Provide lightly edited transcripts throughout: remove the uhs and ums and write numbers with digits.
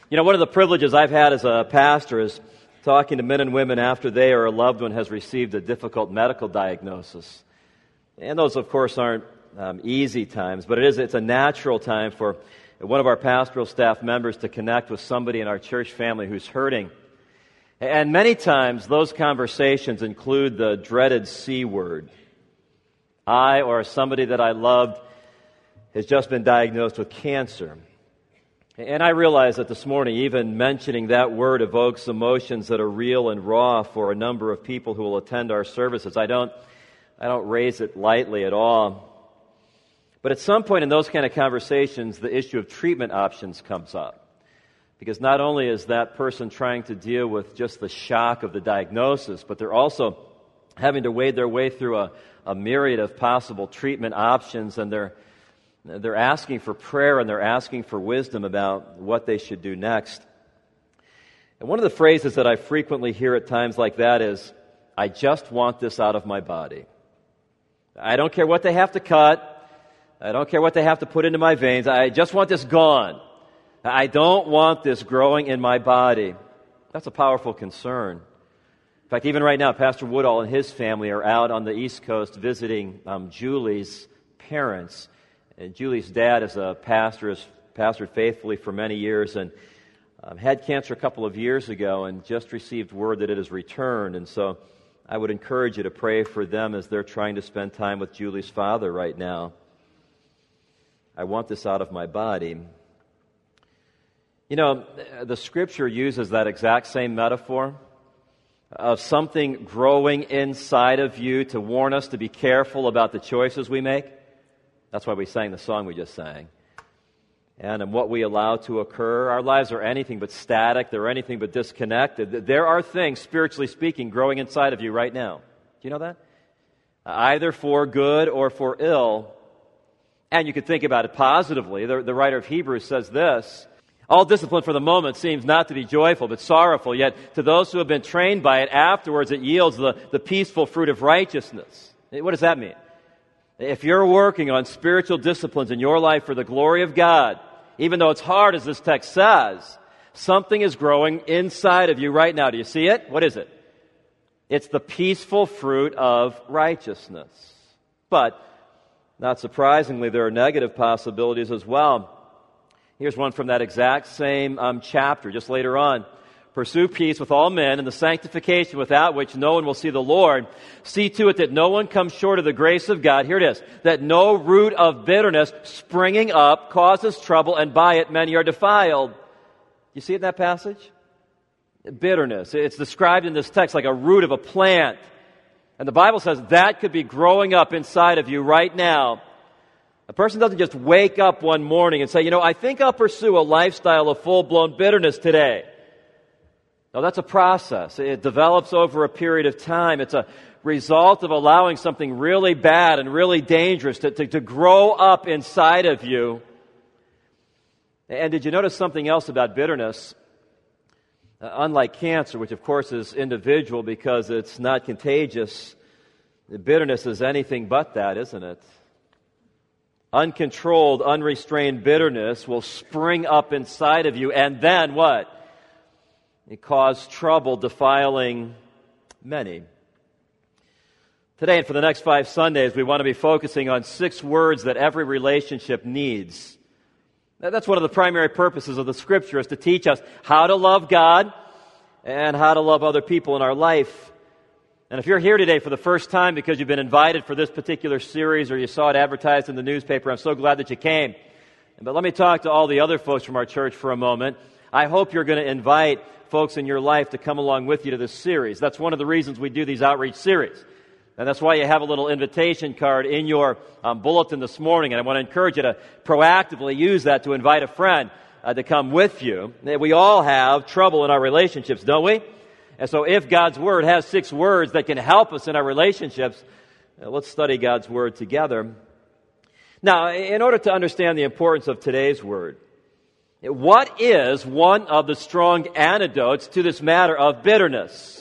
You know, one of the privileges I've had as a pastor is talking to men and women after they or a loved one has received a difficult medical diagnosis. And those, of course, aren't easy times, but it's a natural time for one of our pastoral staff members to connect with somebody in our church family who's hurting. And many times, those conversations include the dreaded C word. I or somebody that I loved has just been diagnosed with cancer. And I realize that this morning, even mentioning that word evokes emotions that are real and raw for a number of people who will attend our services. I don't raise it lightly at all. But at some point in those kind of conversations, the issue of treatment options comes up. Because not only is that person trying to deal with just the shock of the diagnosis, but they're also having to wade their way through a myriad of possible treatment options, and they're asking for prayer and they're asking for wisdom about what they should do next. And one of the phrases that I frequently hear at times like that is, I just want this out of my body. I don't care what they have to cut. I don't care what they have to put into my veins. I just want this gone. I don't want this growing in my body. That's a powerful concern. In fact, even right now, Pastor Woodall and his family are out on the East Coast visiting Julie's parents. And Julie's dad is a pastor, has pastored faithfully for many years, and had cancer a couple of years ago and just received word that it has returned. And so I would encourage you to pray for them as they're trying to spend time with Julie's father right now. I want this out of my body. You know, the Scripture uses that exact same metaphor of something growing inside of you to warn us to be careful about the choices we make. That's why we sang the song we just sang. And what we allow to occur. Our lives are anything but static. They're anything but disconnected. There are things, spiritually speaking, growing inside of you right now. Do you know that? Either for good or for ill. And you could think about it positively. The writer of Hebrews says this, all discipline for the moment seems not to be joyful, but sorrowful. Yet to those who have been trained by it, afterwards it yields the peaceful fruit of righteousness. What does that mean? If you're working on spiritual disciplines in your life for the glory of God, even though it's hard, as this text says, something is growing inside of you right now. Do you see it? What is it? It's the peaceful fruit of righteousness. But, not surprisingly, there are negative possibilities as well. Here's one from that exact same chapter, just later on. Pursue peace with all men and the sanctification without which no one will see the Lord. See to it that no one comes short of the grace of God. Here it is. That no root of bitterness springing up causes trouble, and by it many are defiled. You see it in that passage? Bitterness. It's described in this text like a root of a plant. And the Bible says that could be growing up inside of you right now. A person doesn't just wake up one morning and say, you know, I think I'll pursue a lifestyle of full-blown bitterness today. No, that's a process. It develops over a period of time. It's a result of allowing something really bad and really dangerous to grow up inside of you. And did you notice something else about bitterness? Unlike cancer, which of course is individual because it's not contagious, bitterness is anything but that, isn't it? Uncontrolled, unrestrained bitterness will spring up inside of you, and then what? It caused trouble, defiling many. Today and for the next 5 Sundays, we want to be focusing on 6 words that every relationship needs. That's one of the primary purposes of the Scripture, is to teach us how to love God and how to love other people in our life. And if you're here today for the first time because you've been invited for this particular series or you saw it advertised in the newspaper, I'm so glad that you came. But let me talk to all the other folks from our church for a moment. I hope you're going to invite folks in your life to come along with you to this series. That's one of the reasons we do these outreach series. And that's why you have a little invitation card in your bulletin this morning. And I want to encourage you to proactively use that to invite a friend to come with you. We all have trouble in our relationships, don't we? And so if God's Word has 6 words that can help us in our relationships, let's study God's Word together. Now, in order to understand the importance of today's Word, what is one of the strong antidotes to this matter of bitterness?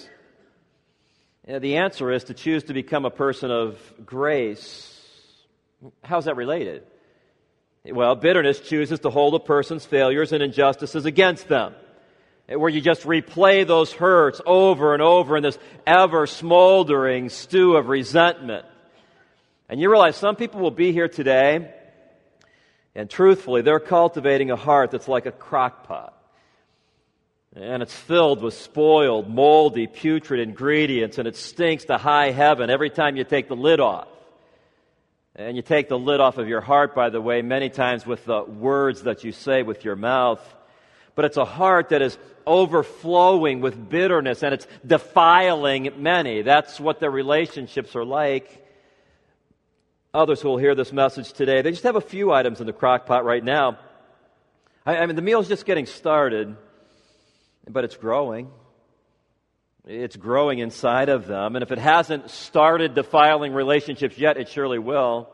The answer is to choose to become a person of grace. How's that related? Well, bitterness chooses to hold a person's failures and injustices against them, where you just replay those hurts over and over in this ever-smoldering stew of resentment. And you realize some people will be here today, and truthfully, they're cultivating a heart that's like a crock pot. And it's filled with spoiled, moldy, putrid ingredients, and it stinks to high heaven every time you take the lid off. And you take the lid off of your heart, by the way, many times with the words that you say with your mouth. But it's a heart that is overflowing with bitterness, and it's defiling many. That's what their relationships are like. Others who will hear this message today, they just have a few items in the crock pot right now. I mean, the meal's just getting started, but it's growing. It's growing inside of them. And if it hasn't started defiling relationships yet, it surely will.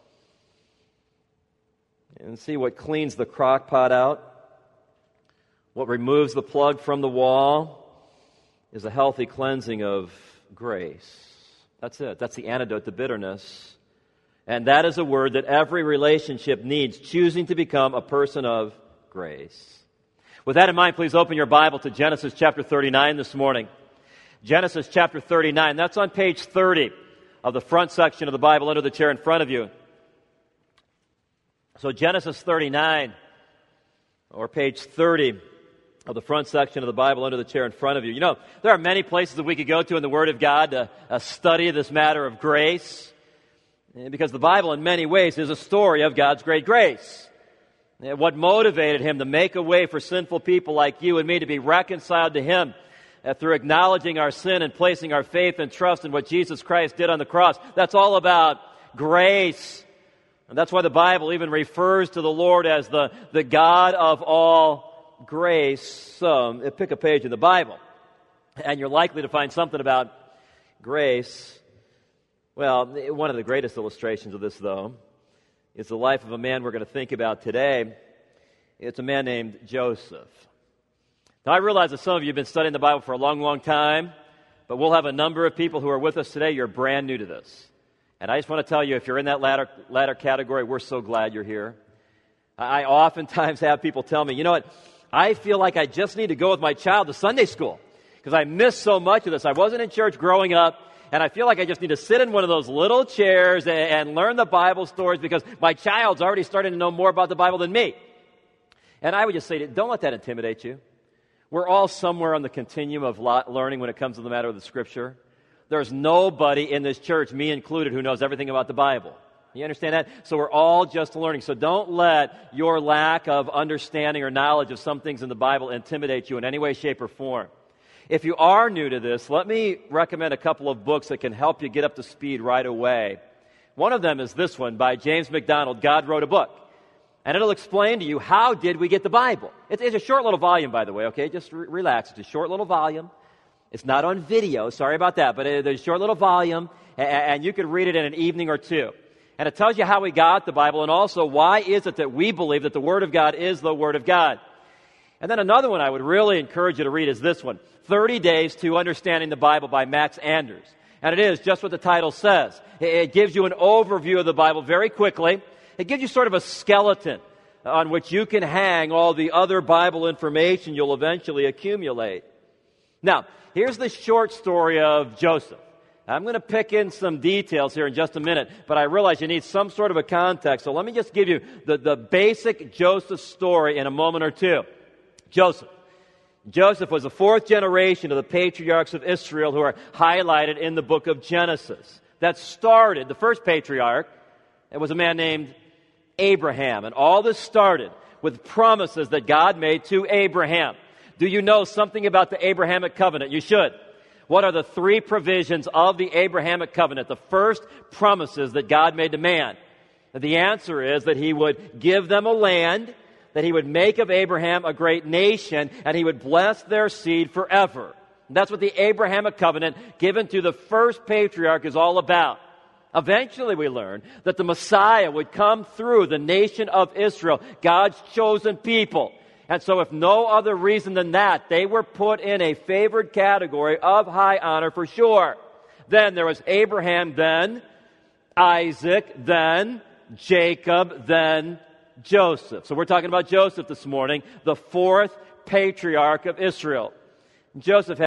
And see what cleans the crock pot out, what removes the plug from the wall, is a healthy cleansing of grace. That's it. That's the antidote to bitterness. And that is a word that every relationship needs, choosing to become a person of grace. With that in mind, please open your Bible to Genesis chapter 39 this morning. Genesis chapter 39. That's on page 30 of the front section of the Bible under the chair in front of you. So Genesis 39, or page 30 of the front section of the Bible under the chair in front of you. You know, there are many places that we could go to in the Word of God to study this matter of grace, because the Bible in many ways is a story of God's great grace. What motivated Him to make a way for sinful people like you and me to be reconciled to Him through acknowledging our sin and placing our faith and trust in what Jesus Christ did on the cross. That's all about grace. And that's why the Bible even refers to the Lord as the God of all grace. Pick a page in the Bible, and you're likely to find something about grace. Well, one of the greatest illustrations of this, though, is the life of a man we're going to think about today. It's a man named Joseph. Now, I realize that some of you have been studying the Bible for a long, long time, but we'll have a number of people who are with us today. You're brand new to this. And I just want to tell you, if you're in that latter category, we're so glad you're here. I oftentimes have people tell me, you know what, I feel like I just need to go with my child to Sunday school because I missed so much of this. I wasn't in church growing up, and I feel like I just need to sit in one of those little chairs and learn the Bible stories because my child's already starting to know more about the Bible than me. And I would just say, don't let that intimidate you. We're all somewhere on the continuum of learning when it comes to the matter of the Scripture. There's nobody in this church, me included, who knows everything about the Bible. You understand that? So we're all just learning. So don't let your lack of understanding or knowledge of some things in the Bible intimidate you in any way, shape, or form. If you are new to this, let me recommend a couple of books that can help you get up to speed right away. One of them is this one by James MacDonald, God Wrote a Book. And it'll explain to you, how did we get the Bible? It's a short little volume, by the way, okay? Just relax. It's a short little volume. It's not on video, sorry about that, but it's a short little volume, and you can read it in an evening or two. And it tells you how we got the Bible, and also why is it that we believe that the Word of God is the Word of God. And then another one I would really encourage you to read is this one, 30 Days to Understanding the Bible by Max Anders. And it is just what the title says. It gives you an overview of the Bible very quickly. It gives you sort of a skeleton on which you can hang all the other Bible information you'll eventually accumulate. Now, here's the short story of Joseph. I'm going to pick in some details here in just a minute, but I realize you need some sort of a context. So let me just give you the basic Joseph story in a moment or two. Joseph was the fourth generation of the patriarchs of Israel who are highlighted in the book of Genesis. That started, the first patriarch, it was a man named Abraham. And all this started with promises that God made to Abraham. Do you know something about the Abrahamic covenant? You should. What are the three provisions of the Abrahamic covenant? The first promises that God made to man. The answer is that He would give them a land, that He would make of Abraham a great nation, and He would bless their seed forever. And that's what the Abrahamic covenant given to the first patriarch is all about. Eventually we learn that the Messiah would come through the nation of Israel, God's chosen people. And so if no other reason than that, they were put in a favored category of high honor for sure. Then there was Abraham, then Isaac, then Jacob, then Joseph. So we're talking about Joseph this morning, the fourth patriarch of Israel. Joseph